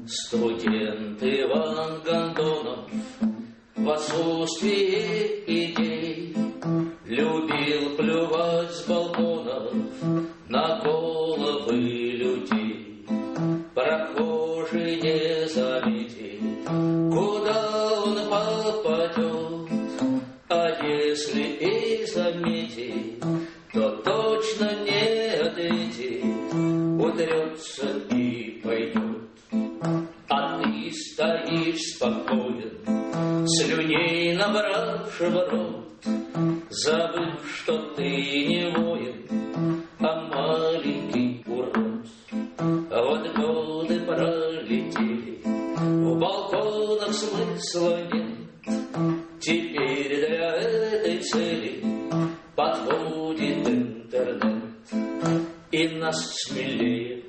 Студент Иван Гондонов в отсутствии идей любил плювать с балконов на головы людей. Прохожий не заметит, куда он попадет, а если и заметит, то точно не ответит, утрется и пойдет. А ты стоишь спокоен, слюней набравши в рот, забыв, что ты не воин, а маленький урод. Вот годы пролетели, в балконах смысла нет, теперь для этой цели подходит интернет, и нас смелее